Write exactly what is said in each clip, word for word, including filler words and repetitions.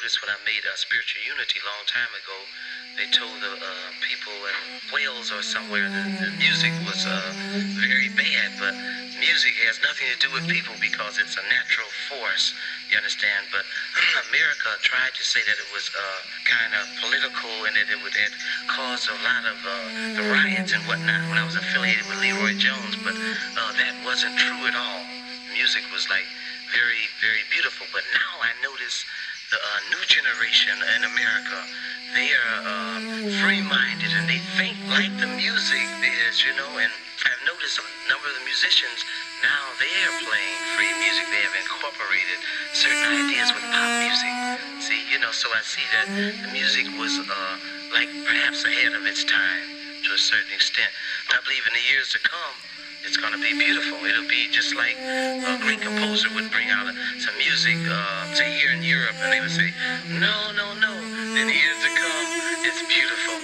noticed when I made uh, Spiritual Unity a long time ago, they told the uh, people in Wales or somewhere that the music was uh, very bad, but music has nothing to do with people because it's a natural force, you understand? But America tried to say that it was uh, kind of political and that it would have caused a lot of uh, the riots and whatnot when I was affiliated with Leroy Jones, but uh, that wasn't true at all. Music was like very, very beautiful, but now I notice the uh, new generation in America, they are uh, free-minded and they think like the music is, you know, and I've noticed a number of the musicians, now they are playing free music. They have incorporated certain ideas with pop music. See, you know, so I see that the music was uh, like perhaps ahead of its time to a certain extent. But I believe in the years to come, it's going to be beautiful. It'll be just like a great composer would bring out some music, uh, say here in Europe, and they would say, no, no, no. In the years to come, it's beautiful.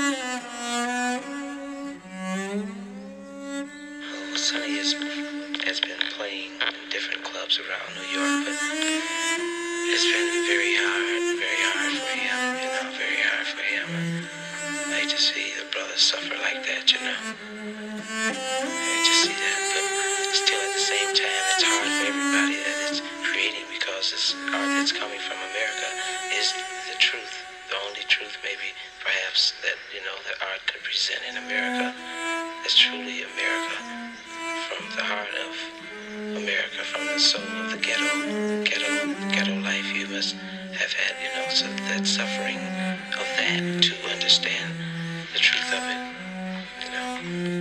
Oh, Sonny has, has been playing in different clubs around New York, but it's been very hard, very hard for him, you know, very hard for him. I hate to see the brothers suffer like that, you know. I just see that, but still at the same time, it's hard for everybody that it's creating because this art that's coming from America is the truth, the only truth maybe perhaps that, you know, that art could present in America. It's truly America, from the heart of America, from the soul of the ghetto, ghetto, ghetto life. You must have had, you know, so that suffering of that to understand the truth of it, you know.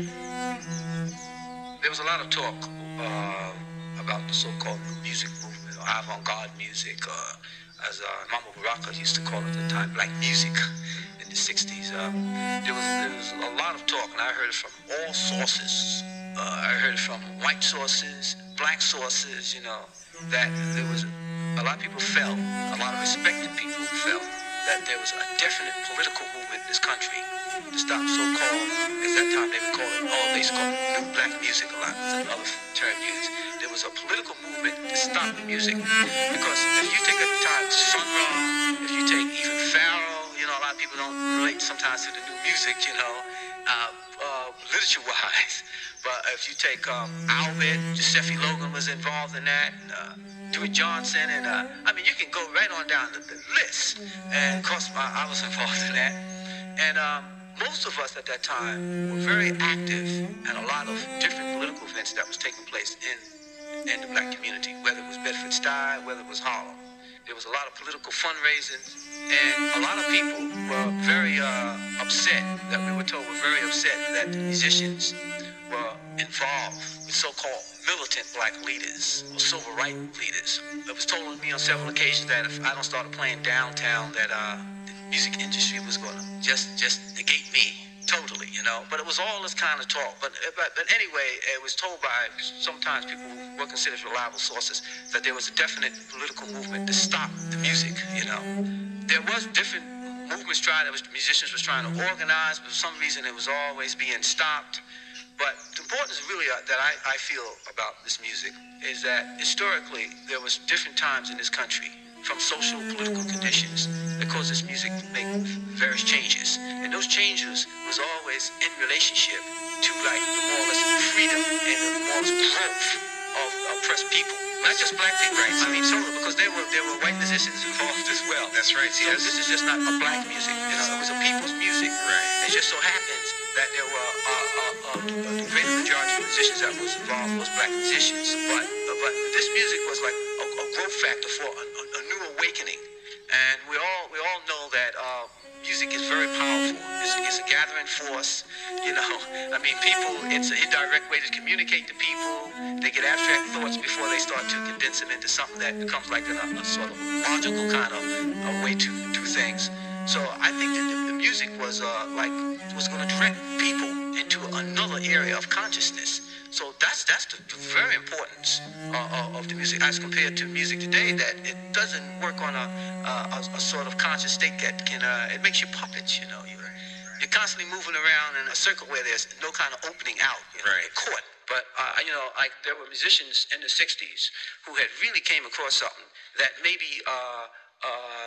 There was a lot of talk uh, about the so-called new music movement, or avant-garde music, uh, as uh, Mama Baraka used to call it at the time, black music in the sixties. Um, there, was, there was a lot of talk, and I heard it from all sources. Uh, I heard it from white sources, black sources, you know, that there was a lot of people felt, a lot of respected people felt that there was a definite political movement in this country to stop so-called, at that time they would call it, oh, they used to call it new black music a lot, was another term used. There was a political movement to stop the music. Because if you take at the time Sun Ra, if you take even Pharaoh, you know, a lot of people don't relate sometimes to the new music, you know, uh, uh, literature-wise. But if you take um, Albert, Giuseppe Logan was involved in that, and, uh, Dewey Johnson, and uh, I mean, you can go right on down the, the list. And of course, I, I was involved in that. And um, most of us at that time were very active in a lot of different political events that was taking place in, in the black community, whether it was Bedford-Stuy, whether it was Harlem. There was a lot of political fundraising, and a lot of people were very uh, upset, that we were told were very upset that the musicians were involved with so-called militant black leaders or civil rights leaders. It was told to me on several occasions that if I don't start playing downtown, that uh, the music industry was going to just just negate me totally, you know. But it was all this kind of talk. But, but but anyway, it was told by sometimes people who were considered reliable sources that there was a definite political movement to stop the music, you know. There was different movements trying, that was musicians was trying to organize, but for some reason it was always being stopped. But the importance really uh, that I, I feel about this music is that historically there was different times in this country from social political conditions that caused this music to make various changes. And those changes was always in relationship to like the more or less freedom and the more or less growth of oppressed people. Not just black people, right? I mean, totally, because there were there were white musicians involved as well. That's right. So Yes. this is just not a black music. You know, it was a people's music. Right. It just so happens that there were uh, uh, uh, the greater majority of musicians that was involved was black musicians. But uh, but this music was like a, a growth factor for a, a, a new awakening. And we all we all know that uh, music is very powerful. It's, it's a gathering force. You know, I mean, people. It's an indirect way to communicate to people. They get abstract thoughts before they start to condense them into something that becomes like a, a sort of logical kind of a way to do things. So I think that the, the music was uh, like was going to direct people into another area of consciousness. So that's that's the, the very importance uh, of the music as compared to music today, that it doesn't work on a, a, a sort of conscious state that can uh, it makes you puppets. You know, you're, you're constantly moving around in a circle where there's no kind of opening out. You know, Right. you're caught. But uh, you know, like there were musicians in the sixties who had really came across something that maybe uh, uh, I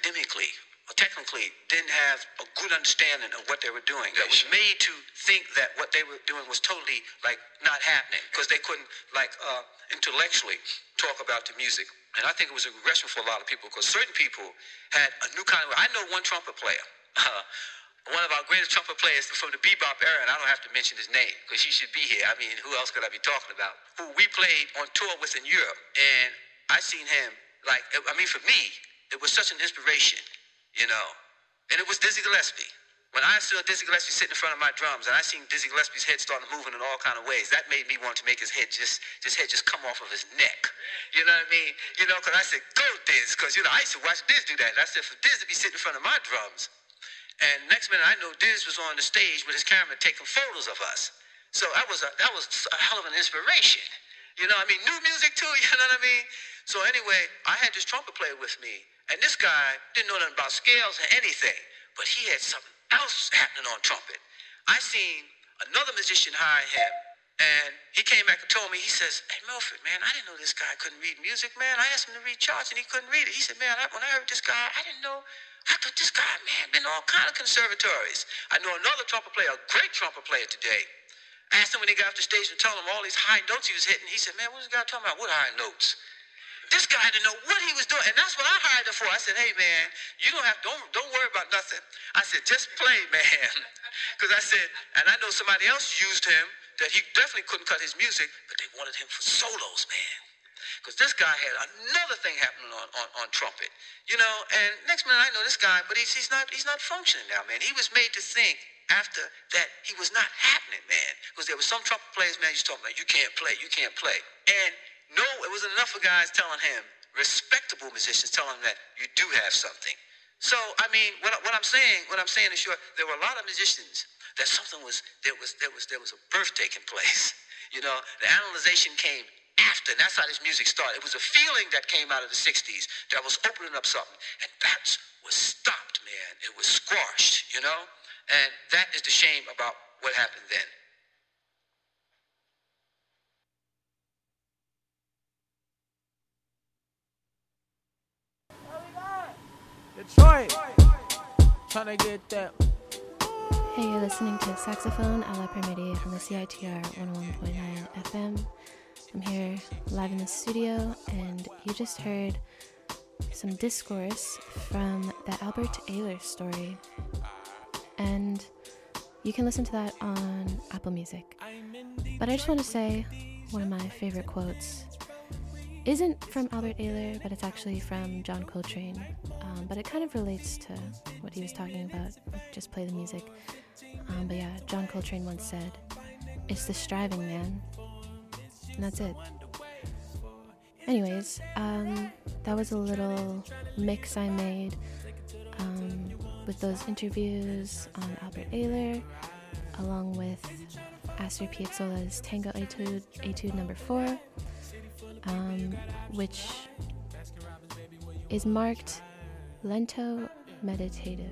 academically or technically didn't have a good understanding of what they were doing. That was made to think that what they were doing was totally like not happening because they couldn't like uh, intellectually talk about the music. And I think it was a regression for a lot of people because certain people had a new kind of. I know one trumpet player, uh, one of our greatest trumpet players from the bebop era, and I don't have to mention his name because he should be here. I mean, who else could I be talking about? Who we played on tour with in Europe, and I seen him like. I mean, for me, it was such an inspiration. You know, and it was Dizzy Gillespie. When I saw Dizzy Gillespie sitting in front of my drums, and I seen Dizzy Gillespie's head starting moving in all kind of ways, that made me want to make his head just, his head just come off of his neck. You know what I mean? You know, because I said, go Diz, because, you know, I used to watch Diz do that. And I said, for Diz to be sitting in front of my drums, and next minute I know Diz was on the stage with his camera taking photos of us. So that was a, that was a hell of an inspiration. You know what I mean? New music too, you know what I mean? So anyway, I had this trumpet player with me, and this guy didn't know nothing about scales or anything, but he had something else happening on trumpet. I seen another musician hire him, and he came back and told me, he says, hey, Milford, man, I didn't know this guy couldn't read music, man. I asked him to read charts, and he couldn't read it. He said, man, I, when I heard this guy, I didn't know, I thought this guy, man, been all kind of conservatories. I know another trumpet player, a great trumpet player today. I asked him when he got off the stage and told him all these high notes he was hitting. He said, man, what was this guy talking about? What high notes? This guy didn't know what he was doing, and that's what I hired him for. I said, hey, man, you don't have, don't, don't worry about nothing. I said, just play, man. Because I said, and I know somebody else used him that he definitely couldn't cut his music, but they wanted him for solos, man. Because this guy had another thing happening on, on, on trumpet, you know, and next minute I know this guy, but he's, he's not he's not functioning now, man. He was made to think after that he was not happening, man, because there were some trumpet players, man, you talking about, you can't play, you can't play. And no, it wasn't enough of guys telling him, respectable musicians telling him that you do have something. So, I mean, what, what I'm saying, what I'm saying is sure, there were a lot of musicians that something was, there was, there was, there was a birth taking place. You know, the analyzation came after, and that's how this music started. It was a feeling that came out of the sixties that was opening up something, and that was stopped, man. It was squashed, you know, and that is the shame about what happened then. Detroit, trying to get that. Hey, you're listening to Saxophone a la Permedi from the C I T R one oh one point nine F M. I'm here live in the studio, and you just heard some discourse from the Albert Ayler story. And you can listen to that on Apple Music. But I just want to say one of my favorite quotes isn't from Albert Ayler, but it's actually from John Coltrane. Um, but it kind of relates to what he was talking about, just play the music. Um, but yeah, John Coltrane once said, it's the striving man. And that's it. Anyways, um, that was a little mix I made um, with those interviews on Albert Ayler, along with Astor Piazzolla's Tango Etude, Etude number four. Um, which is marked lento meditative.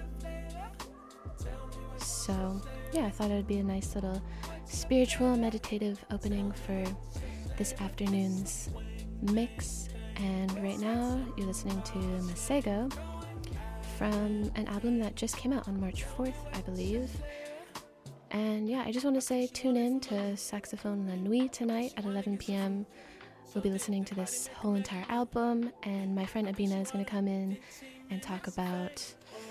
So yeah, I thought it would be a nice little spiritual meditative opening for this afternoon's mix. And right now you're listening to Masego from an album that just came out on March fourth, I believe. And yeah, I just want to say tune in to Saxophone La Nuit tonight at eleven p.m. We'll be listening to this whole entire album, and my friend Abina is going to come in and talk about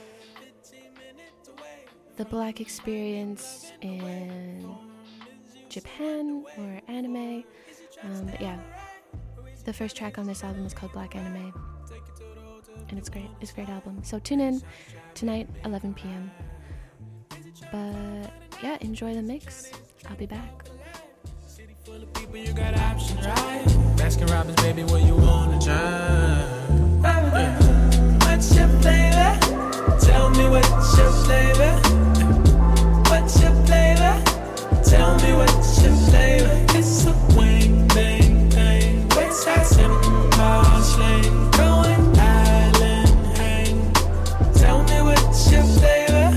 the Black experience in Japan or anime. Um, but yeah, the first track on this album is called Black Anime, and it's great. It's a great album. So tune in tonight, eleven p.m. But yeah, enjoy the mix. I'll be back. Full of people, you got options, right? Baskin Robbins, baby, where you wanna join? Yeah. What's your flavor? Tell me what's your flavor. What's your flavor? Tell me what's your flavor. It's a wing, bang, bang. What's that simple slang? Going island hang. Tell me what's your flavor.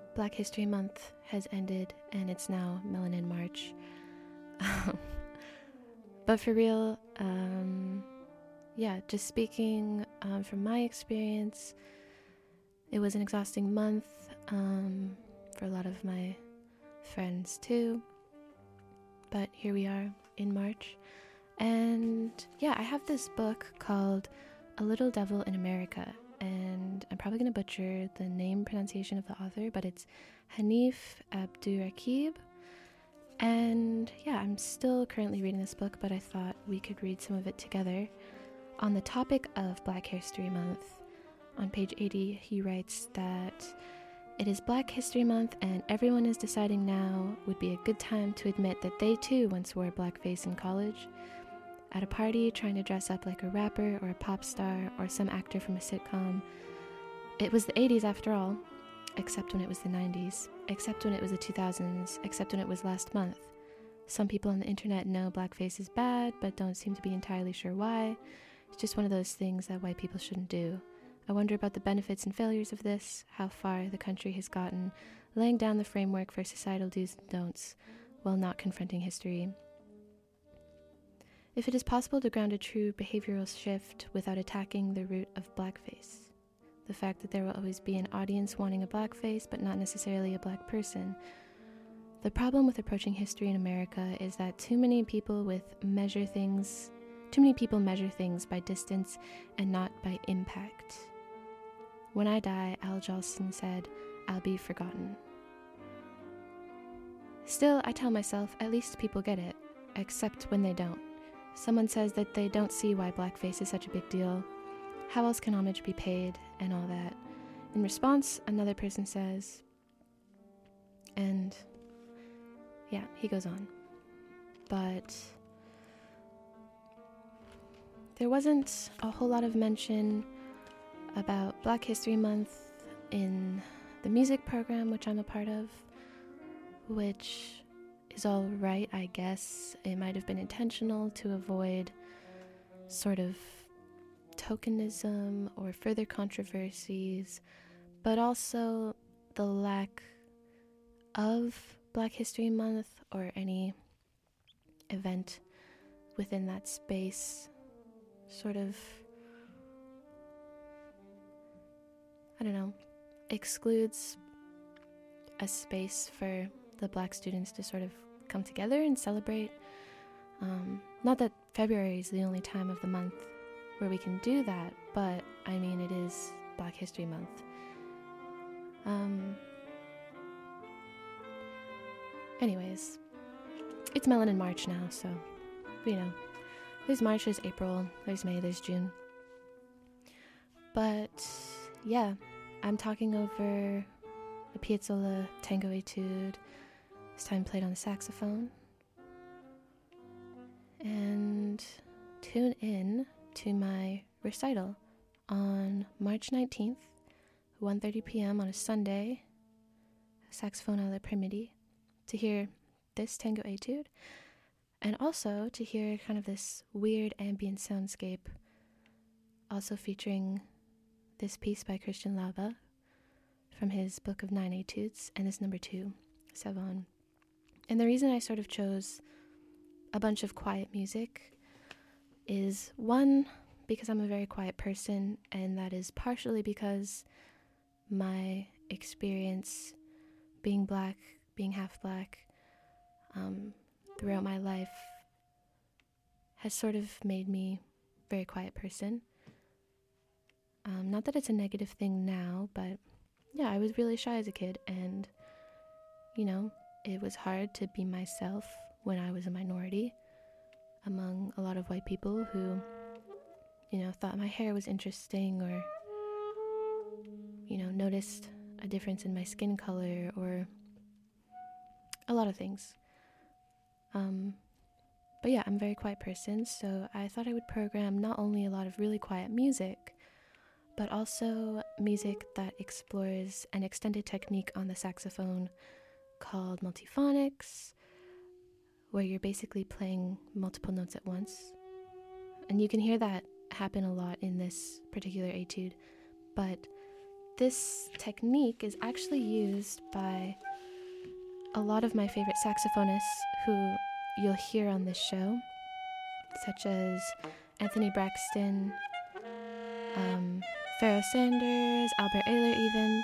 Black History Month has ended and it's now Melanin March. But for real, um, yeah, just speaking um, from my experience, it was an exhausting month um, for a lot of my friends too. But here we are in March. And yeah, I have this book called A Little Devil in America. And I'm probably going to butcher the name pronunciation of the author, but it's Hanif Abdurraqib. And yeah, I'm still currently reading this book, but I thought we could read some of it together. On the topic of Black History Month, on page eighty, he writes that it is Black History Month and everyone is deciding now would be a good time to admit that they too once wore blackface in college. At a party, trying to dress up like a rapper or a pop star or some actor from a sitcom. It was the eighties after all, except when it was the nineties, except when it was the two thousands, except when it was last month. Some people on the internet know blackface is bad, but don't seem to be entirely sure why. It's just one of those things that white people shouldn't do. I wonder about the benefits and failures of this, how far the country has gotten, laying down the framework for societal do's and don'ts, while not confronting history. If it is possible to ground a true behavioral shift without attacking the root of blackface, the fact that there will always be an audience wanting a blackface but not necessarily a black person. The problem with approaching history in America is that too many people with measure things, too many people measure things by distance and not by impact. When I die, Al Jolson said, I'll be forgotten. Still, I tell myself, at least people get it, except when they don't. Someone says that they don't see why blackface is such a big deal. How else can homage be paid and all that? In response, another person says, and yeah, he goes on. But there wasn't a whole lot of mention about Black History Month in the music program, which I'm a part of, which is all right, I guess. It might have been intentional to avoid sort of tokenism or further controversies, but also the lack of Black History Month or any event within that space sort of, I don't know, excludes a space for the Black students to sort of come together and celebrate. Um, not that February is the only time of the month where we can do that, but I mean, it is Black History Month. Um, anyways, it's Melanin March now, so, you know, there's March, there's April, there's May, there's June. But, yeah, I'm talking over the Piazzolla Tango Etude, this time played on the saxophone. And tune in to my recital on March nineteenth, one thirty p.m. on a Sunday, saxophone alla Primiti, to hear this tango etude, and also to hear kind of this weird ambient soundscape, also featuring this piece by Christian Lava from his book of nine etudes, and this number two, Savon. And the reason I sort of chose a bunch of quiet music is, one, because I'm a very quiet person, and that is partially because my experience being black, being half black, um, throughout my life has sort of made me a very quiet person. Um, not that it's a negative thing now, but yeah, I was really shy as a kid, and, you know, it was hard to be myself when I was a minority among a lot of white people who, you know, thought my hair was interesting or, you know, noticed a difference in my skin color or a lot of things. Um, but yeah, I'm a very quiet person, so I thought I would program not only a lot of really quiet music, but also music that explores an extended technique on the saxophone called multiphonics, where you're basically playing multiple notes at once. And you can hear that happen a lot in this particular etude, but this technique is actually used by a lot of my favorite saxophonists who you'll hear on this show, such as Anthony Braxton, um, Pharoah Sanders, Albert Ayler even.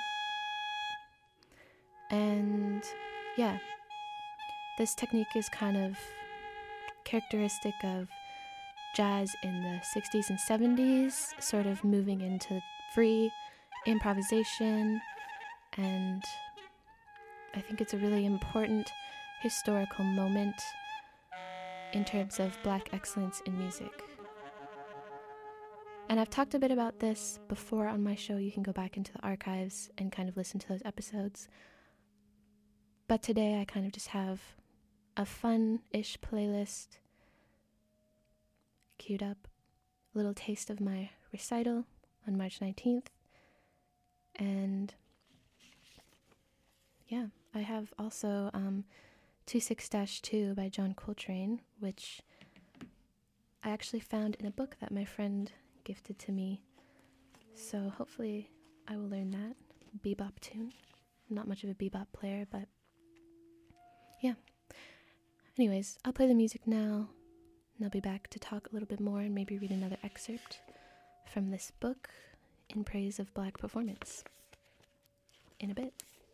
And yeah, this technique is kind of characteristic of jazz in the sixties and seventies, sort of moving into free improvisation, and I think it's a really important historical moment in terms of Black excellence in music. And I've talked a bit about this before on my show. You can go back into the archives and kind of listen to those episodes. But today I kind of just have a fun-ish playlist queued up, a little taste of my recital on March nineteenth. And yeah, I have also um, twenty-six dash two by John Coltrane, which I actually found in a book that my friend gifted to me. So hopefully I will learn that bebop tune. I'm not much of a bebop player, but yeah. Anyways, I'll play the music now, and I'll be back to talk a little bit more and maybe read another excerpt from this book in praise of Black performance in a bit.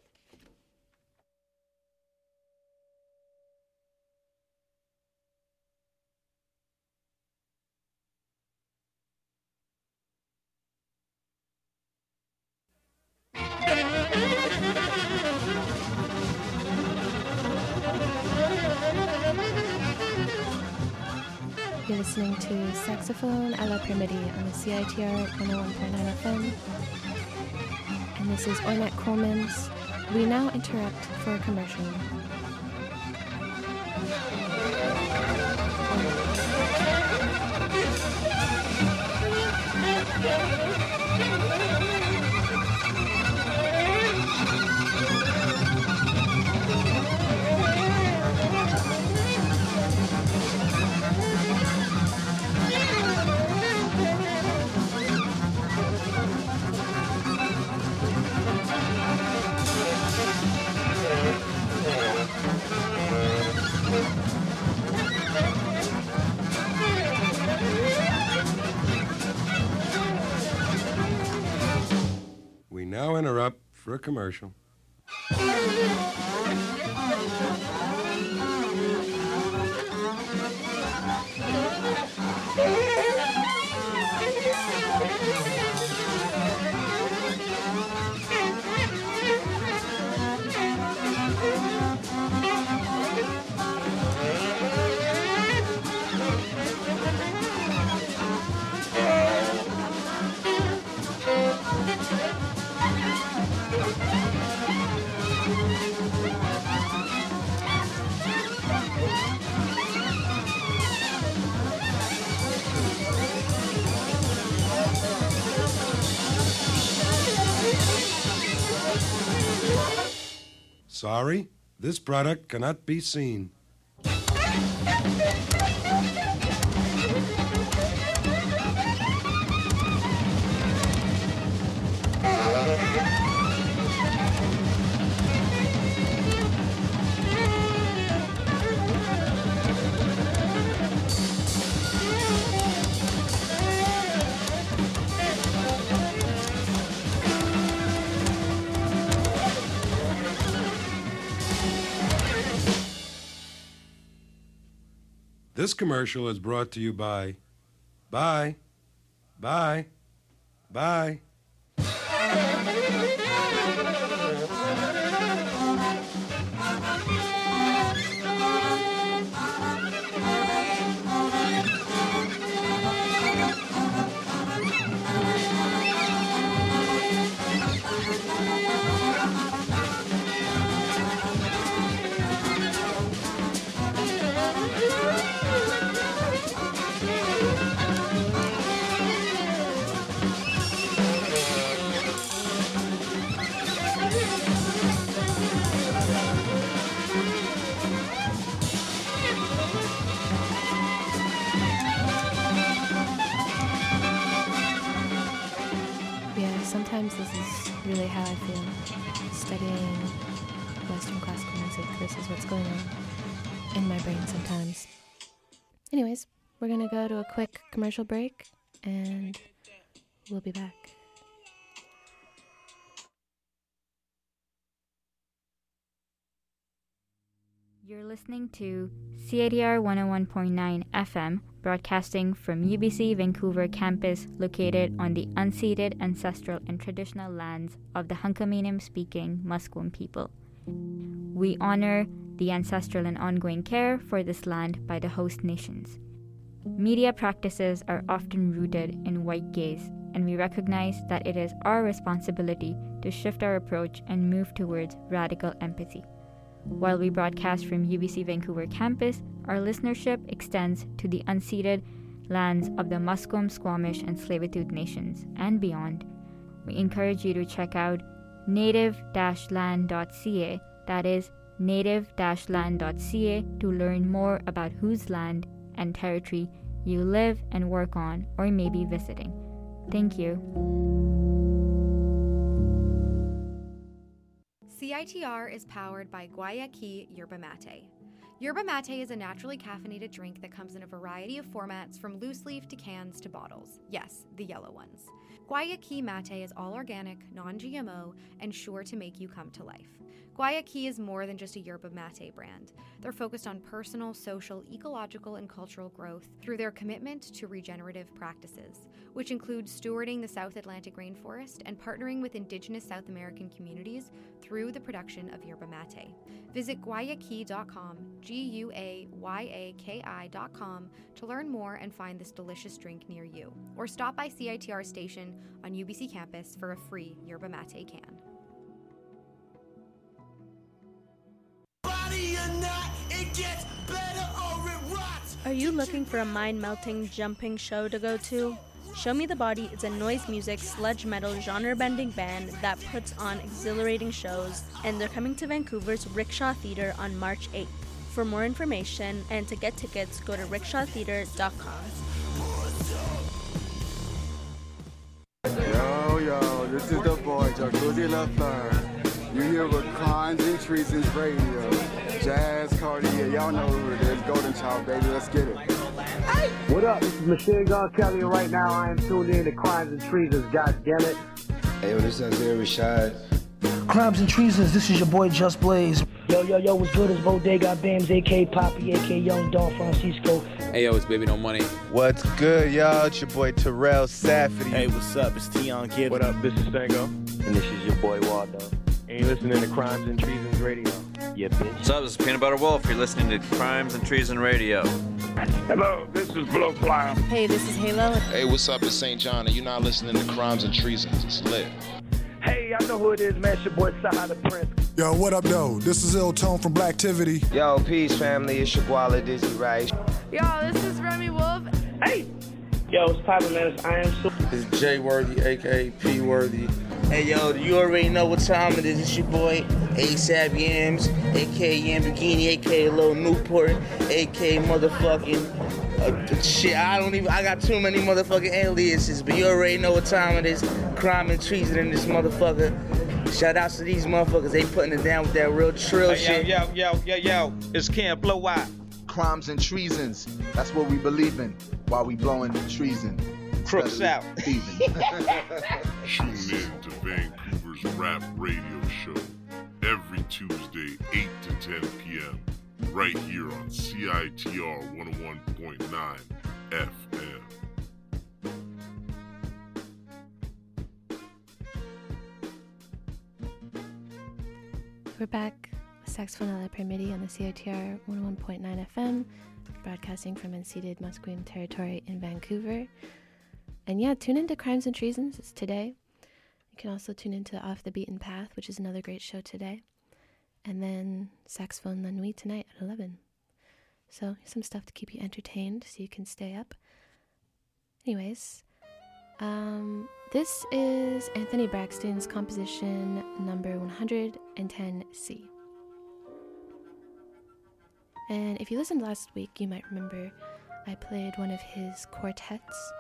You're listening to Saxophone à la Permidi on the C I T R one oh one point nine F M. And this is Ornette Coleman's We Now Interrupt for a Commercial. We now interrupt for a commercial. Sorry, this product cannot be seen. This commercial is brought to you by, bye, bye, bye. Western classical music. This is what's going on in my brain sometimes. Anyways, we're gonna go to a quick commercial break and we'll be back. You're listening to C I T R one oh one point nine F M, broadcasting from U B C Vancouver campus located on the unceded ancestral and traditional lands of the Hunkaminam-speaking Musqueam people. We honor the ancestral and ongoing care for this land by the host nations. Media practices are often rooted in white gaze, and we recognize that it is our responsibility to shift our approach and move towards radical empathy. While we broadcast from U B C Vancouver campus, our listenership extends to the unceded lands of the Musqueam, Squamish, and Tsleil-Waututh nations and beyond. We encourage you to check out native dash land dot c a, that is native dash land dot c a, to learn more about whose land and territory you live and work on or may be visiting. Thank you. C I T R is powered by Guayaki Yerba Mate. Yerba Mate is a naturally caffeinated drink that comes in a variety of formats, from loose leaf to cans to bottles. Yes, the yellow ones. Guayaki Mate is all organic, non-G M O, and sure to make you come to life. Guayaki is more than just a yerba mate brand. They're focused on personal, social, ecological, and cultural growth through their commitment to regenerative practices, which include stewarding the South Atlantic rainforest and partnering with Indigenous South American communities through the production of yerba mate. Visit guayaki dot com, G U A Y A K I dot com, to learn more and find this delicious drink near you. Or stop by C I T R station on U B C campus for a free yerba mate can. Are you looking for a mind-melting, jumping show to go to? Show Me the Body is a noise music, sludge metal, genre-bending band that puts on exhilarating shows, and they're coming to Vancouver's Rickshaw Theatre on March eighth. For more information and to get tickets, go to rickshaw theatre dot com. Yo, yo, this is the boy, Jacuzzi LaFleur. You here with Crimes and Treasons Radio. Jazz, Cartier, y'all know who it is. Golden Child, baby, let's get it. Hey! What up? This is Machine Gun Kelly, and right now I am tuned in to Crimes and Treasons, god damn it. Hey, yo, this is Isaiah Rashad. Crimes and Treasons, this is your boy Just Blaze. Yo, yo, yo, what's good? It's Bodega Bams, a k a. Poppy, a k a. Young Don Francisco. Hey, yo, it's Baby No Money. What's good, y'all? It's your boy Terrell Safety. Hey, what's up? It's Tion Kid. What up? This is Stango. And this is your boy Waldo. And you're listening to Crimes and Treasons Radio. Yeah, bitch. What's up? This is Peanut Butter Wolf. You're listening to Crimes and Treason Radio. Hello, this is Blowfly. Hey, this is Halo. Hey, what's up? It's Saint John, and you're not listening to Crimes and Treasons. It's lit. Hey, I know who it is, man. It's your boy Saha the Prince. Yo, what up, though? This is Ill Tone from Blacktivity. Yo, peace, family. It's your Guala Dizzy Rice. Yo, this is Remy Wolf. Hey! Yo, it's poppin', man. It's I Am Super. It's Jay Worthy, a k a. P Worthy. Hey, yo, you already know what time it is. It's your boy, ASAP Yams, a k a. Yambagini, a k a. Lil Newport, a k a motherfucking... Uh, shit, I don't even... I got too many motherfucking aliases, but you already know what time it is. Crime and treason in this motherfucker. Shout outs to these motherfuckers. They putting it down with that real trill hey, shit. Yo, yo, yo, yo, yo. It's Camp Blow Out. Crimes and treasons. That's what we believe in while we blowing treason. Crooks out. Tune in to Vancouver's Rap Radio Show every Tuesday, eight to ten p.m. right here on C I T R one oh one point nine F M. We're back with Saxophone a la Permiti on the C I T R one oh one point nine F M, broadcasting from unceded Musqueam territory in Vancouver. And yeah, tune into Crimes and Treasons. It's today. You can also tune into Off the Beaten Path, which is another great show today. And then Saxophone La Nuit tonight at eleven. So some stuff to keep you entertained so you can stay up. Anyways, um, this is Anthony Braxton's composition number one hundred ten C. And if you listened last week, you might remember I played one of his quartets.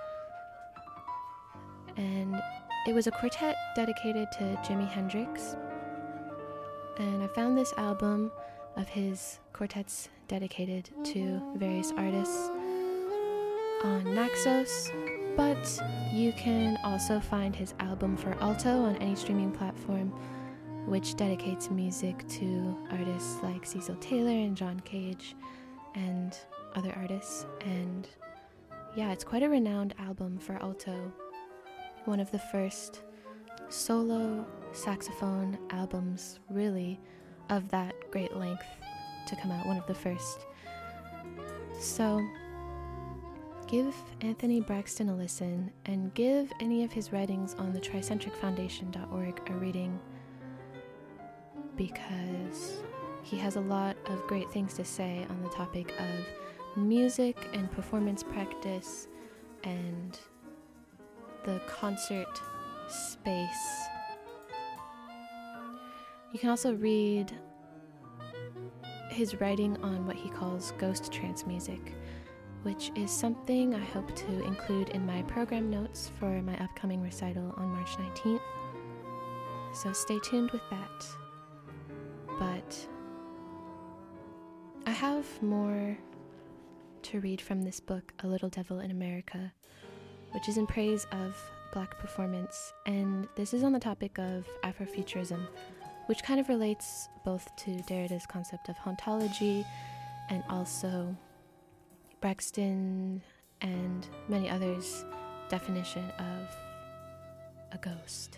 And it was a quartet dedicated to Jimi Hendrix. And I found this album of his quartets dedicated to various artists on Naxos, but you can also find his album for alto on any streaming platform, which dedicates music to artists like Cecil Taylor and John Cage and other artists. And yeah, it's quite a renowned album for alto. One of the first solo saxophone albums, really, of that great length to come out. One of the first. So give Anthony Braxton a listen and give any of his writings on the tricentric foundation dot org a reading, because he has a lot of great things to say on the topic of music and performance practice and the concert space. You can also read his writing on what he calls ghost trance music, which is something I hope to include in my program notes for my upcoming recital on March nineteenth. So stay tuned with that. But I have more to read from this book, A Little Devil in America, which is in praise of Black performance, and this is on the topic of Afrofuturism, which kind of relates both to Derrida's concept of hauntology and also Braxton and many others' definition of a ghost.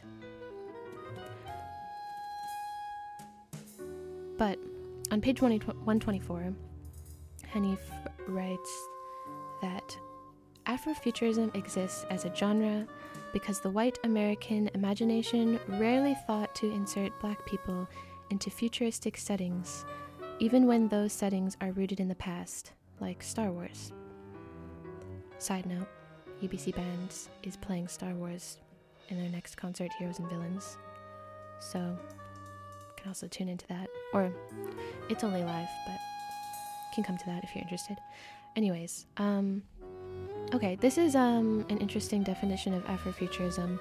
But on page one twenty-four, Hanif writes that Afrofuturism exists as a genre because the white American imagination rarely thought to insert Black people into futuristic settings, even when those settings are rooted in the past, like Star Wars. Side note, U B C Bands is playing Star Wars in their next concert, Heroes and Villains, so you can also tune into that. Or, it's only live, but you can come to that if you're interested. Anyways, um... okay, this is um, an interesting definition of Afrofuturism.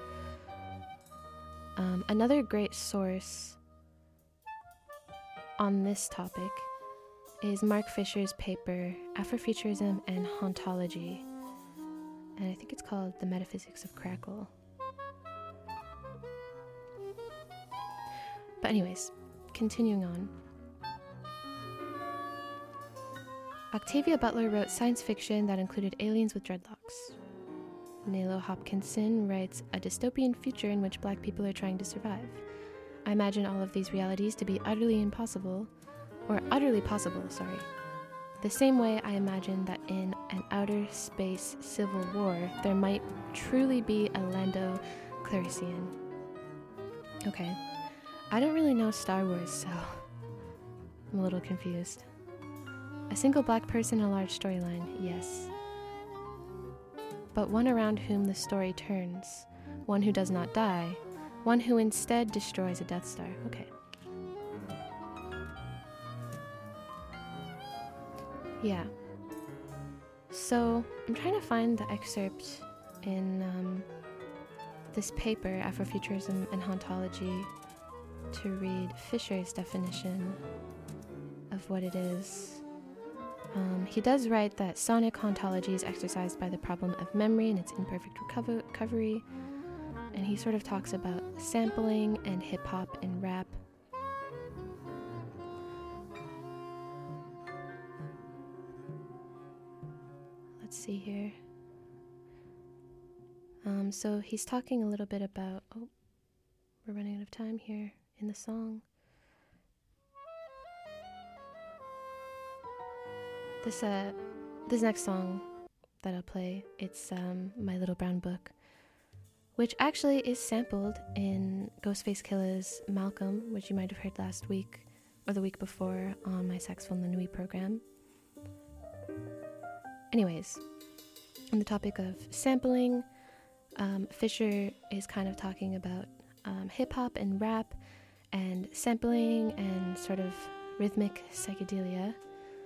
Um, another great source on this topic is Mark Fisher's paper, Afrofuturism and Hauntology. And I think it's called The Metaphysics of Crackle. But anyways, continuing on. Octavia Butler wrote science fiction that included aliens with dreadlocks. Nalo Hopkinson writes a dystopian future in which Black people are trying to survive. I imagine all of these realities to be utterly impossible, or utterly possible, sorry. The same way I imagine that in an outer space civil war, there might truly be a Lando Calrissian. Okay, I don't really know Star Wars, so I'm a little confused. A single Black person in a large storyline, yes. But one around whom the story turns, one who does not die, one who instead destroys a Death Star. Okay. Yeah. So, I'm trying to find the excerpt in um, this paper, Afrofuturism and Hauntology, to read Fisher's definition of what it is. Um, he does write that sonic hauntology is exercised by the problem of memory and its imperfect recover- recovery, and he sort of talks about sampling and hip-hop and rap. Let's see here. Um, so he's talking a little bit about... Oh, we're running out of time here in the song. This uh, this next song that I'll play, it's um, My Little Brown Book, which actually is sampled in Ghostface Killah's Malcolm, which you might have heard last week or the week before on my Saxophone La Nuit program. Anyways, on the topic of sampling, um, Fisher is kind of talking about um, hip-hop and rap and sampling and sort of rhythmic psychedelia.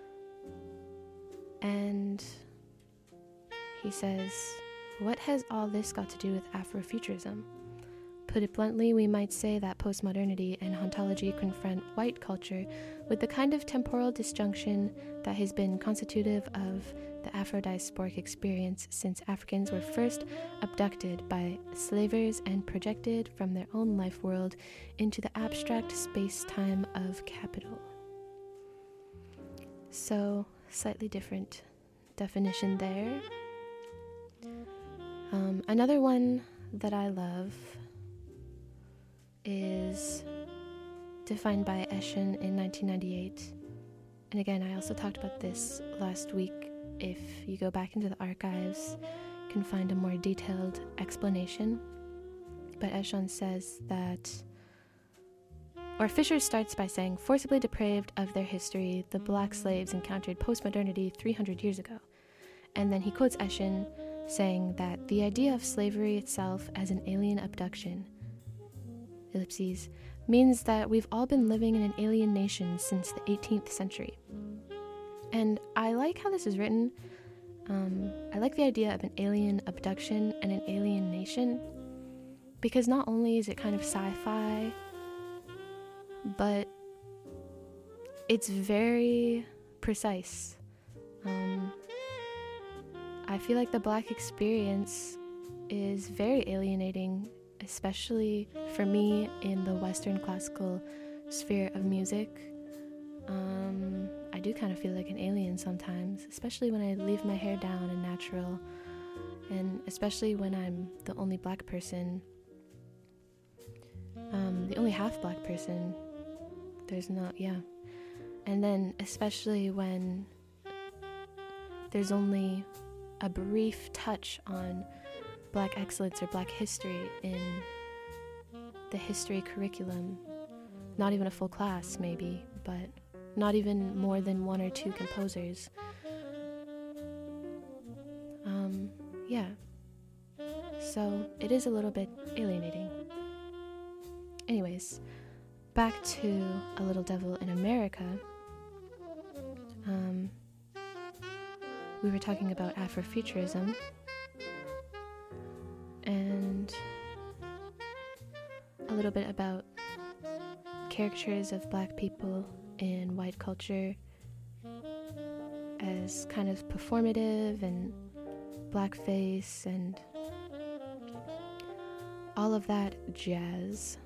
And he says, what has all this got to do with Afrofuturism? Put it bluntly, we might say that postmodernity and hauntology confront white culture with the kind of temporal disjunction that has been constitutive of the Afro-diasporic experience since Africans were first abducted by slavers and projected from their own life world into the abstract space-time of capital. So, slightly different definition there. Um, another one that I love is defined by Eshin in nineteen ninety-eight. And again, I also talked about this last week. If you go back into the archives, you can find a more detailed explanation. But Eshin says that, or Fisher starts by saying, forcibly depraved of their history, the black slaves encountered postmodernity three hundred years ago. And then he quotes Eshin saying that the idea of slavery itself as an alien abduction, ellipses, means that we've all been living in an alien nation since the eighteenth century. And I like how this is written. Um, I like the idea of an alien abduction and an alien nation, because not only is it kind of sci-fi, but it's very precise. Um, I feel like the black experience is very alienating, especially for me in the Western classical sphere of music. Um, I do kind of feel like an alien sometimes, especially when I leave my hair down and natural, and especially when I'm the only black person, um, the only half black person. There's no, yeah. And then especially when there's only a brief touch on black excellence or black history in the history curriculum. Not even a full class, maybe, but not even more than one or two composers. Um, yeah. So it is a little bit alienating. Anyways, back to A Little Devil in America. Um, we were talking about Afrofuturism, and a little bit about caricatures of black people in white culture as kind of performative and blackface and all of that jazz.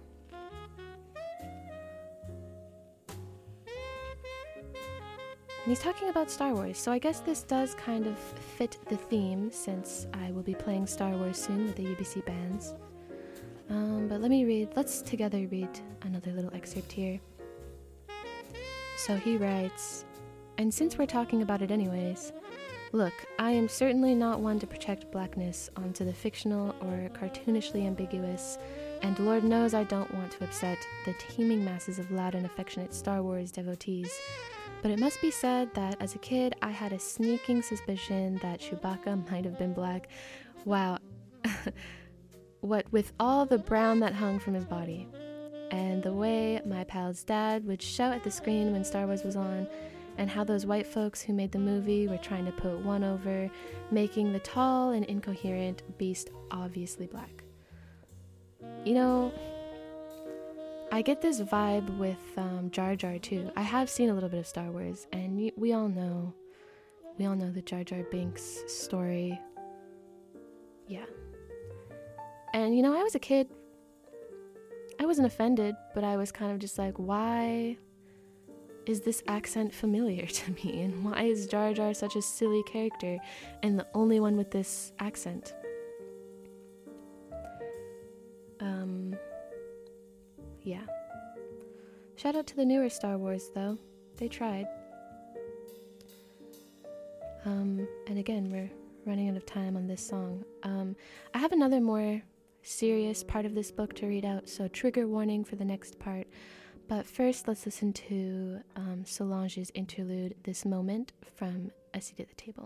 And he's talking about Star Wars, so I guess this does kind of fit the theme, since I will be playing Star Wars soon with the U B C bands. Um, but let me read, let's together read another little excerpt here. So he writes, and since we're talking about it anyways, look, I am certainly not one to project blackness onto the fictional or cartoonishly ambiguous, and Lord knows I don't want to upset the teeming masses of loud and affectionate Star Wars devotees. But it must be said that as a kid, I had a sneaking suspicion that Chewbacca might have been black. Wow. What with all the brown that hung from his body. And the way my pal's dad would shout at the screen when Star Wars was on, and how those white folks who made the movie were trying to put one over, making the tall and incoherent beast obviously black. You know, I get this vibe with um, Jar Jar too. I have seen a little bit of Star Wars, and y- we all know, we all know the Jar Jar Binks story. Yeah. And you know, I was a kid. I wasn't offended, but I was kind of just like, why is this accent familiar to me? And why is Jar Jar such a silly character and the only one with this accent? Um... Yeah. Shout out to the newer Star Wars, though. They tried. Um, and again, we're running out of time on this song. Um, I have another more serious part of this book to read out, so trigger warning for the next part. But first, let's listen to um, Solange's interlude, This Moment, from A Seat at the Table.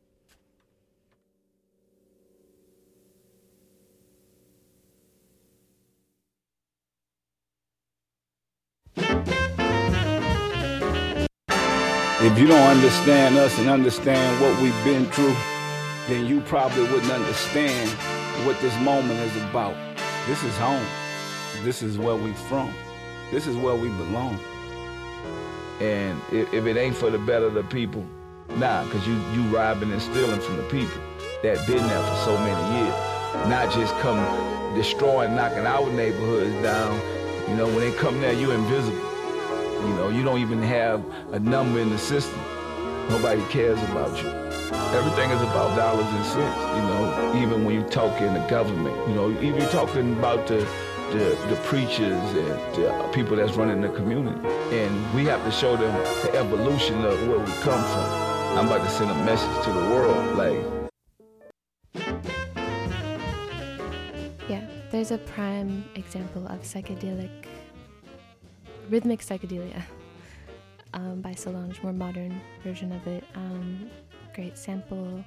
If you don't understand us and understand what we've been through, then you probably wouldn't understand what this moment is about. This is home. This is where we from. This is where we belong. And if, if it ain't for the better of the people, nah, because you, you robbing and stealing from the people that been there for so many years. Not just come destroying, knocking our neighborhoods down. You know, when they come there, you invisible. You know, you don't even have a number in the system. Nobody cares about you. Everything is about dollars and cents, you know, even when you talk in the government. You know, even you're talking about the, the, the preachers and the people that's running the community. And we have to show them the evolution of where we come from. I'm about to send a message to the world, like... Yeah, there's a prime example of psychedelic, rhythmic psychedelia um, by Solange, more modern version of it. Um, great sample,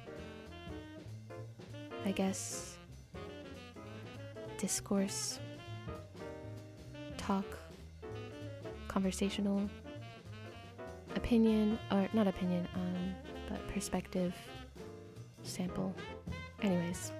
I guess, discourse, talk, conversational, opinion, or not opinion, um, but perspective, sample. Anyways.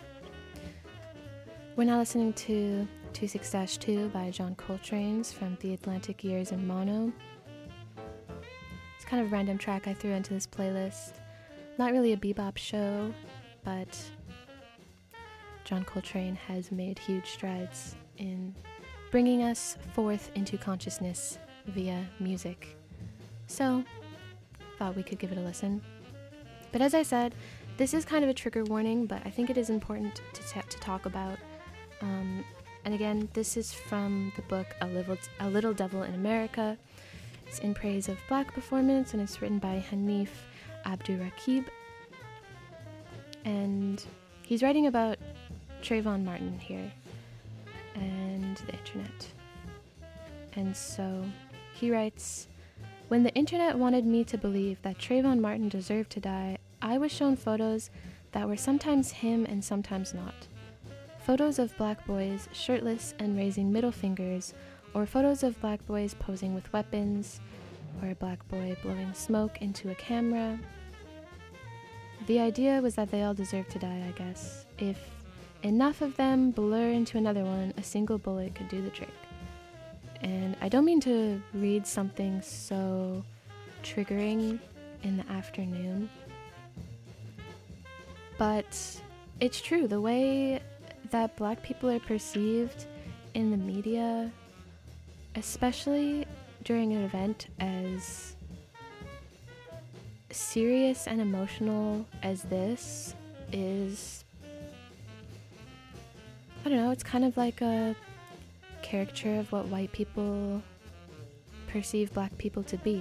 We're now listening to twenty-six dash two by John Coltrane's from The Atlantic Years in Mono. It's kind of a random track I threw into this playlist. Not really a bebop show, but John Coltrane has made huge strides in bringing us forth into consciousness via music. So, thought we could give it a listen. But as I said, this is kind of a trigger warning, but I think it is important to, t- to talk about. Um, and again, this is from the book A Little, A Little Devil in America. It's in praise of black performance, and it's written by Hanif Abdurraqib. And he's writing about Trayvon Martin here and the internet. And so he writes, "When the internet wanted me to believe that Trayvon Martin deserved to die, I was shown photos that were sometimes him and sometimes not. Photos of black boys shirtless and raising middle fingers, or photos of black boys posing with weapons, or a black boy blowing smoke into a camera. The idea was that they all deserved to die, I guess. If enough of them blur into another one, a single bullet could do the trick. And I don't mean to read something so triggering in the afternoon, but it's true. The way that black people are perceived in the media, especially during an event as serious and emotional as this, is, I don't know, it's kind of like a caricature of what white people perceive black people to be.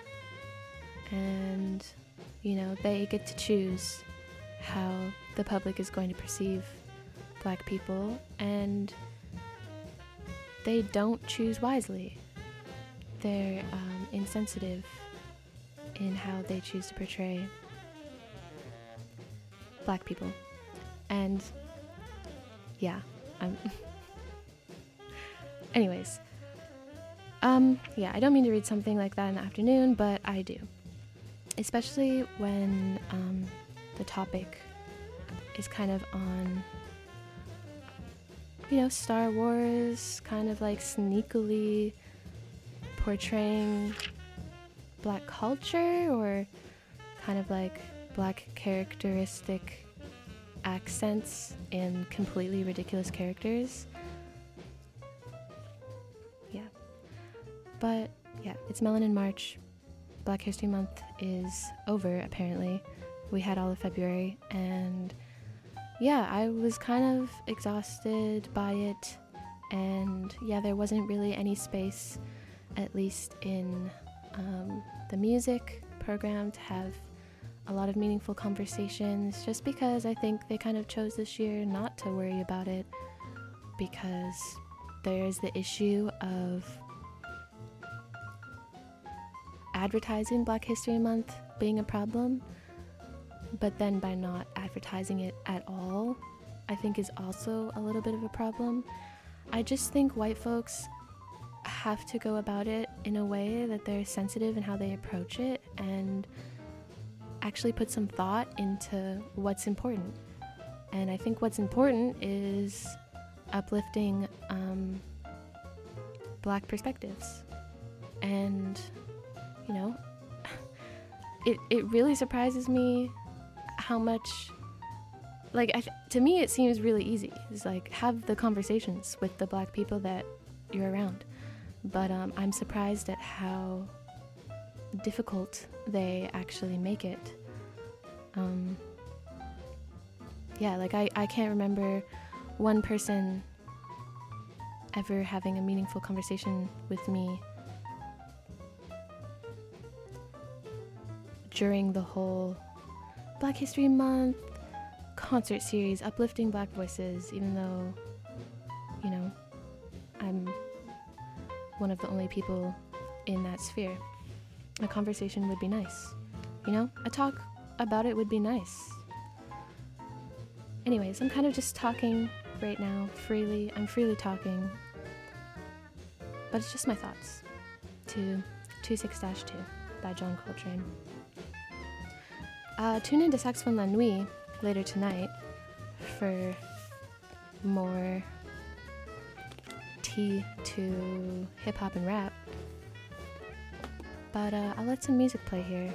And, you know, they get to choose how the public is going to perceive black people, and they don't choose wisely. They're um, insensitive in how they choose to portray black people. And yeah, I'm anyways, um, yeah, I don't mean to read something like that in the afternoon, but I do. Especially when um, the topic is kind of on, you know, Star Wars, kind of like sneakily portraying black culture, or kind of like black characteristic accents in completely ridiculous characters. Yeah. But yeah, it's Melanin March. Black History Month is over, apparently. We had all of February, and yeah, I was kind of exhausted by it, and yeah, there wasn't really any space, at least in um, the music program, to have a lot of meaningful conversations, just because I think they kind of chose this year not to worry about it, because there's the issue of advertising Black History Month being a problem, but then by not advertising it at all, I think is also a little bit of a problem. I just think white folks have to go about it in a way that they're sensitive in how they approach it, and actually put some thought into what's important. And I think what's important is uplifting um, black perspectives. And, you know, it, it really surprises me how much, like, I th- to me it seems really easy. It's like, have the conversations with the black people that you're around. But um, I'm surprised at how difficult they actually make it. Um, yeah, like I, I can't remember one person ever having a meaningful conversation with me during the whole Black History Month concert series, uplifting black voices, even though, you know, I'm one of the only people in that sphere. A conversation would be nice. You know, a talk about it would be nice. Anyways, I'm kind of just talking right now, freely. I'm freely talking. But it's just my thoughts. To twenty-six dash two by John Coltrane. Uh, tune in to Saxophone La Nuit later tonight for more tea to hip-hop and rap. But uh, I'll let some music play here.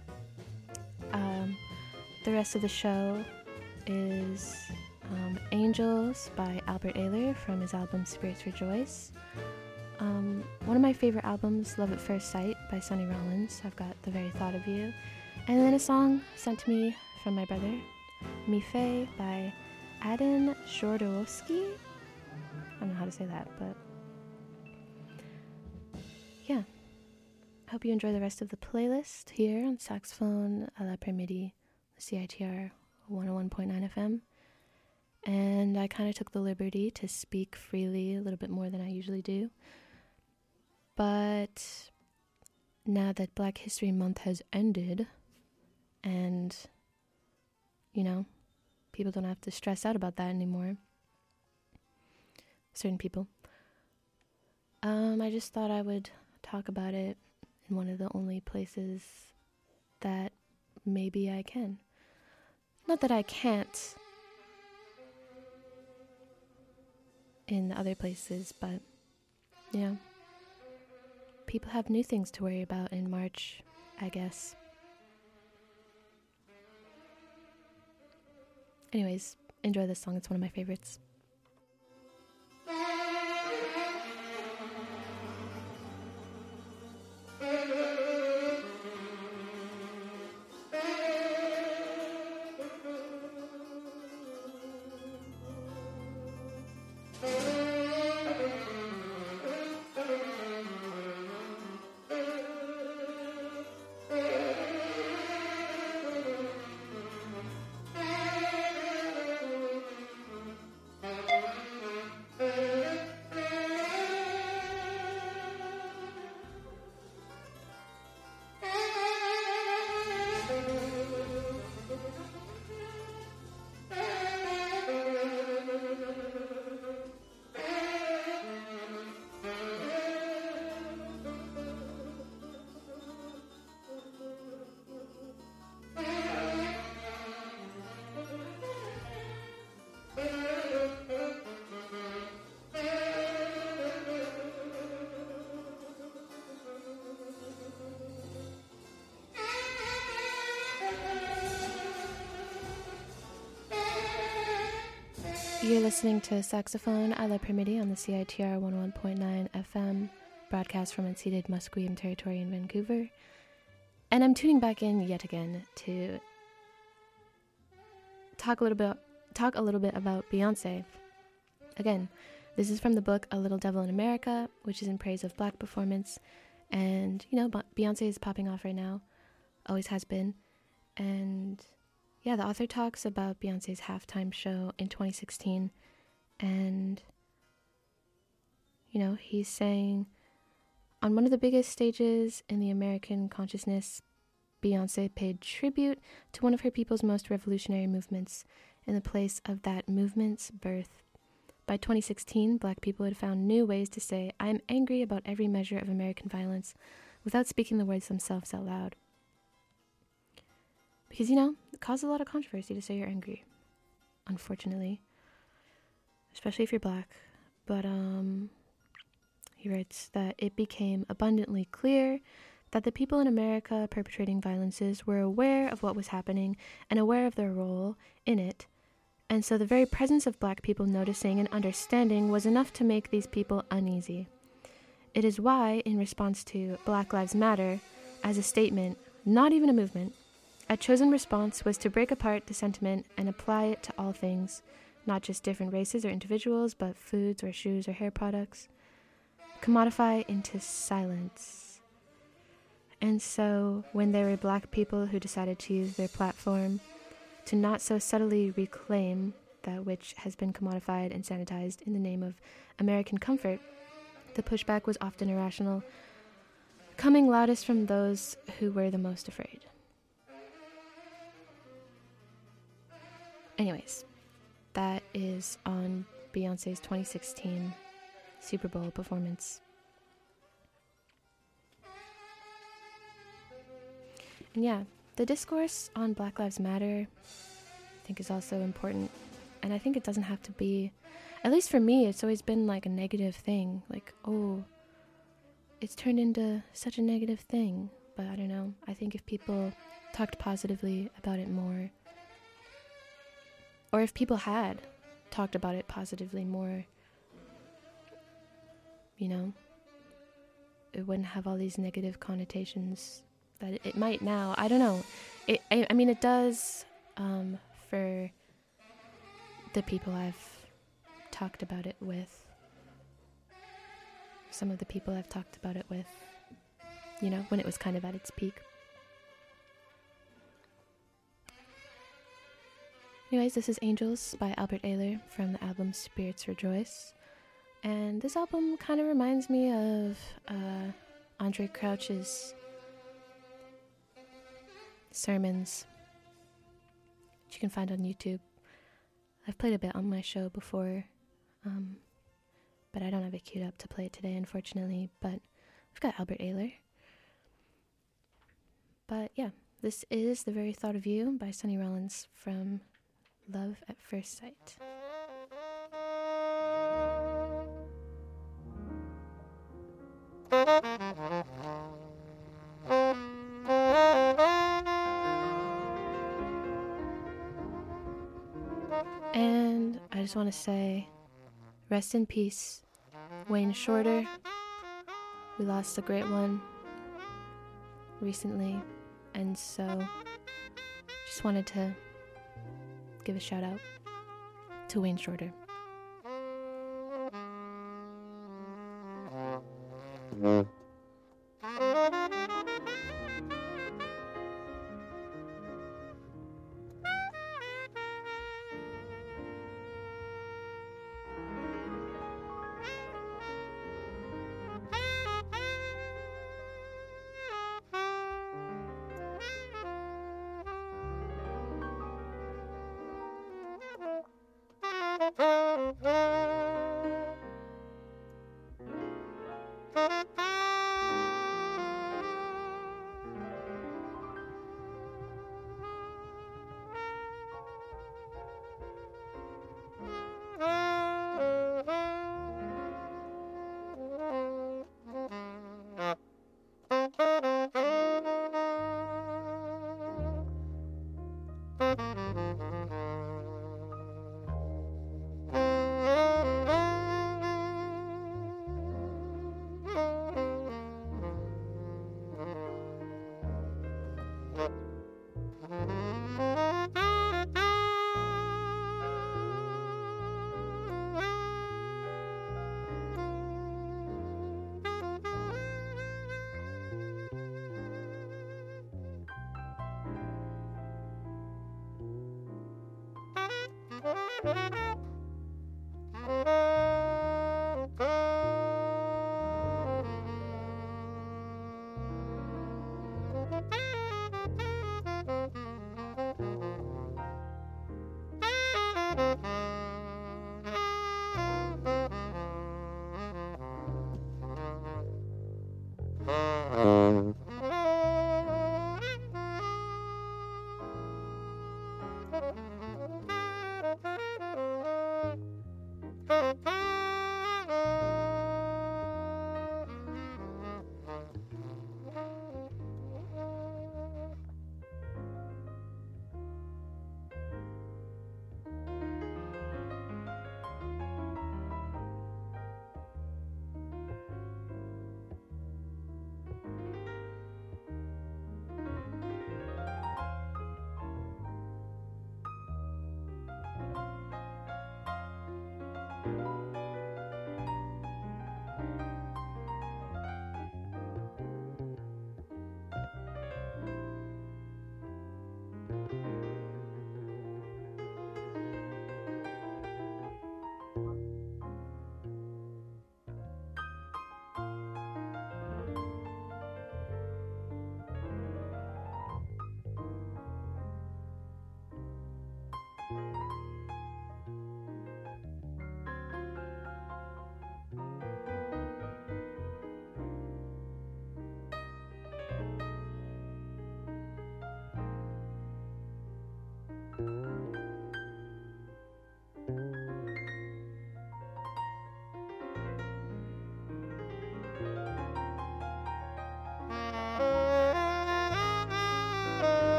Um, the rest of the show is um, Angels by Albert Ayler from his album Spirits Rejoice. Um, one of my favorite albums, Love at First Sight by Sonny Rollins. I've got The Very Thought of You. And then a song sent to me from my brother, Mi Fe by Adam Jordowski. I don't know how to say that, but yeah. I hope you enjoy the rest of the playlist here on Saxophone à l'après-midi, C I T R one oh one point nine F M. And I kind of took the liberty to speak freely a little bit more than I usually do. But now that Black History Month has ended, and, you know, people don't have to stress out about that anymore. Certain people. Um, I just thought I would talk about it in one of the only places that maybe I can. Not that I can't in other places, but, you know, people have new things to worry about in March, I guess. Anyways, enjoy this song. It's one of my favorites. You're listening to Saxophone à l'après-midi on the C I T R one oh one point nine F M, broadcast from unceded Musqueam territory in Vancouver. And I'm tuning back in yet again to talk a little bit talk a little bit about Beyonce. Again, this is from the book A Little Devil in America, which is in praise of black performance. And, you know, Beyonce is popping off right now, always has been. And yeah, the author talks about Beyonce's halftime show in twenty sixteen, and, you know, he's saying, on one of the biggest stages in the American consciousness, Beyonce paid tribute to one of her people's most revolutionary movements in the place of that movement's birth. By twenty sixteen, black people had found new ways to say, I am angry about every measure of American violence, without speaking the words themselves out loud. Because, you know, it causes a lot of controversy to say you're angry, unfortunately. especially if you're black. But um, he writes that it became abundantly clear that the people in America perpetrating violences were aware of what was happening and aware of their role in it. And so the very presence of black people noticing and understanding was enough to make these people uneasy. It is why, in response to Black Lives Matter, as a statement, not even a movement, a chosen response was to break apart the sentiment and apply it to all things, not just different races or individuals, but foods or shoes or hair products. Commodify into silence. And so, when there were black people who decided to use their platform to not so subtly reclaim that which has been commodified and sanitized in the name of American comfort, the pushback was often irrational, coming loudest from those who were the most afraid. Anyways, that is on Beyonce's twenty sixteen Super Bowl performance. And yeah, the discourse on Black Lives Matter, I think, is also important. And I think it doesn't have to be, at least for me, it's always been like a negative thing. Like, oh, it's turned into such a negative thing. But I don't know. I think if people talked positively about it more, or if people had talked about it positively more, you know, it wouldn't have all these negative connotations that it, it might now. I don't know. It. I, I mean, it does um, for the people I've talked about it with. Some of the people I've talked about it with, you know, when it was kind of at its peak. Anyways, this is Angels by Albert Ayler from the album Spirits Rejoice. And this album kind of reminds me of uh, Andre Crouch's sermons, which you can find on YouTube. I've played a bit on my show before, um, but I don't have it queued up to play it today, unfortunately. But I've got Albert Ayler. But yeah, this is The Very Thought of You by Sonny Rollins from Love at First Sight. And I just want to say, rest in peace, Wayne Shorter. We lost a great one recently, and so just wanted to give a shout out to Wayne Shorter.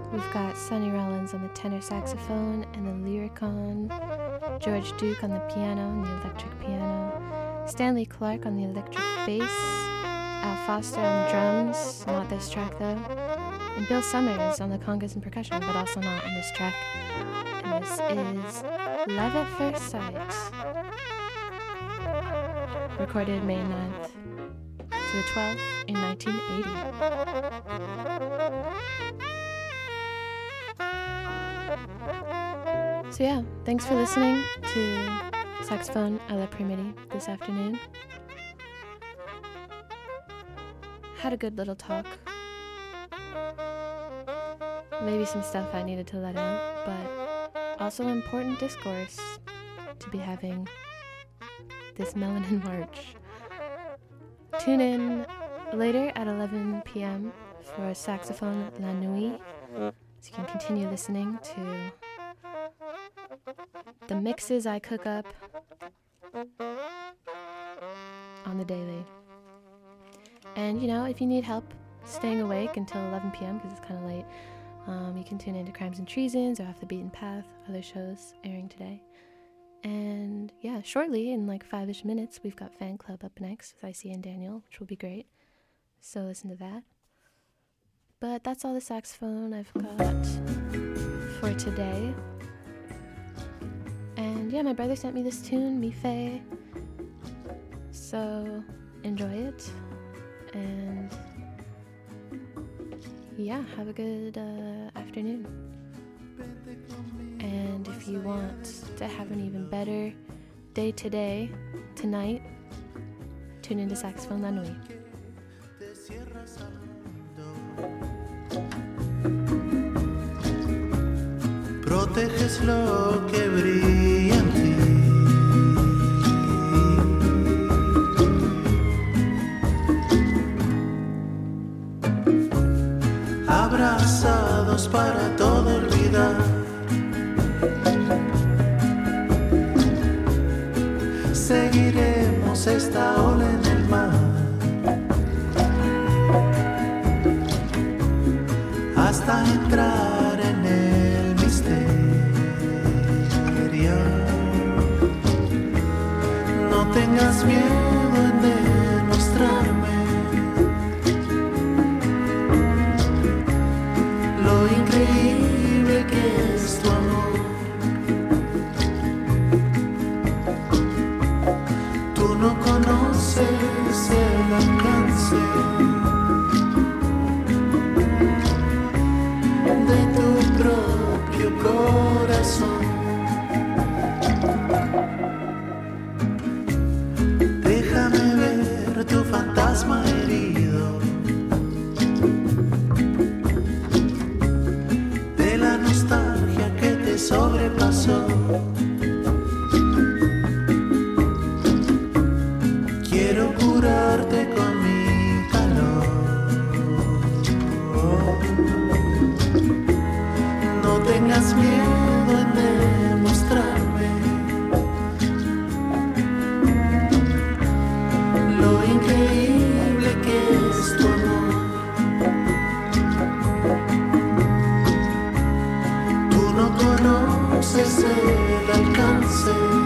we've got Sonny Rollins on the tenor saxophone and the lyricon, George Duke on the piano and the electric piano, Stanley Clarke on the electric bass, Al Foster on the drums, not this track though, and Bill Summers on the congas and percussion, but also not on this track. And this is Love at First Sight, recorded May ninth to the twelfth in nineteen eighty. So yeah, thanks for listening to Saxophone à l'après-midi this afternoon. Had a good little talk. Maybe some stuff I needed to let out, but also important discourse to be having this Melanin March. Tune in later at eleven p.m. for Saxophone La Nuit, so you can continue listening to the mixes I cook up on the daily. And, you know, if you need help staying awake until eleven p.m., because it's kind of late, um, you can tune in to Crimes and Treasons or Off the Beaten Path, other shows airing today. And, yeah, shortly, in like five-ish minutes, we've got Fan Club up next with I C and Daniel, which will be great. So listen to that. But that's all the saxophone I've got for today. And, yeah, my brother sent me this tune, Mi Fe. So enjoy it. And yeah, have a good uh, afternoon. And if you want to have an even better day today, tonight, tune into Saxophone La Nuit. Proteges lo que brilla en ti. Abrazados para todo olvidar. Seguiremos esta ola en el mar hasta entrar en el misterio. No tengas miedo en demostrarme lo increíble que es tu amor. Tú no conoces el alcance de tu propio corazón. Déjame ver tu fantasma herido, de la nostalgia que te sobrepasó. Quiero curarte con mi calor. No tengas miedo en demostrarme lo increíble que es tu amor. Tú no conoces el alcance